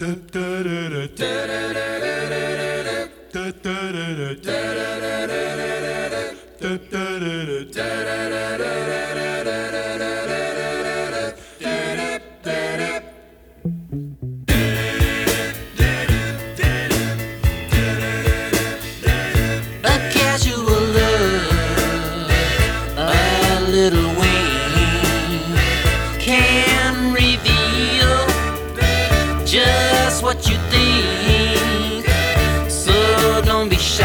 Little wing can reveal just what you think, so don't be shy,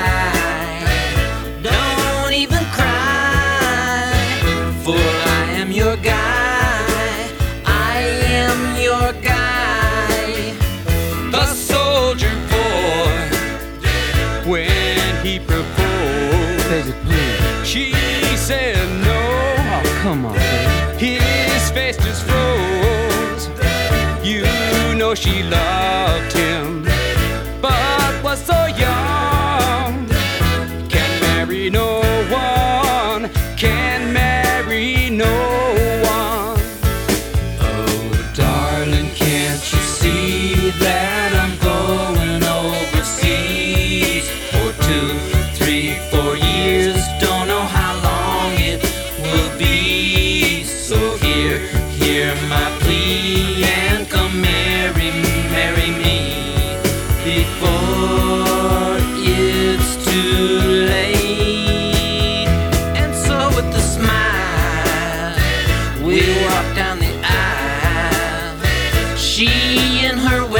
don't even cry, for I am your guy, I am your guy. The soldier boy, when he proposed, she said no. Come on, baby. His face just froze. You know she loved him, but was so young. Can't marry no one, can't marry no one. Oh, darling, can't you see that I'm going overseas for 2, 3, 4 years? Don't know how long it will be. So hear my plea and come marry me before it's too late. And so with a smile, we walk down the aisle, she in her